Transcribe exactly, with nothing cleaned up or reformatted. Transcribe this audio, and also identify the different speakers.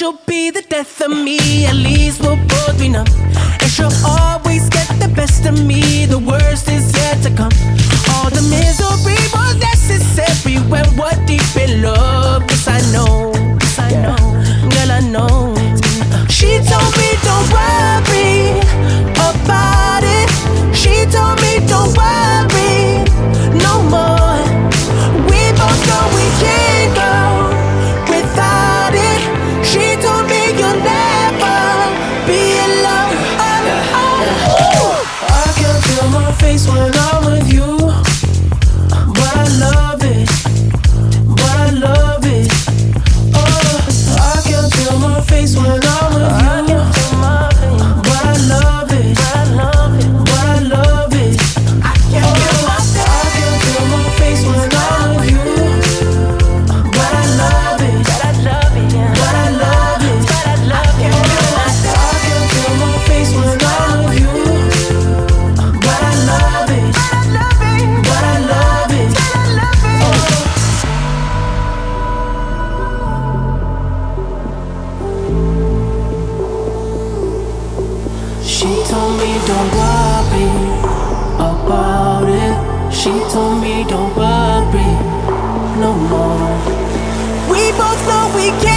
Speaker 1: she'll be the death of me. At least we'll both be numb. And she'll always get the best of me. The worst is yet to come. All the misery was necessary when we're deep in love. Yes, I know, yes, I know, girl, I know. She told me don't worry about it. She told me don't worry no more. We both know we can't go without it. She told me you'll never be alone. Oh, oh. I can feel my face when I'm with you, but I love it, but I love it. Oh, I can feel my face when I'm with you, but I love it, but I love it, but I love it. I can feel my face when I'm with you, but I love it, but I love it, but I love it, but I love it. I can feel my face when I'm with you, but I love it, but I love it, but I love it. She told me don't worry about it. She told me don't worry no more. We both know we can't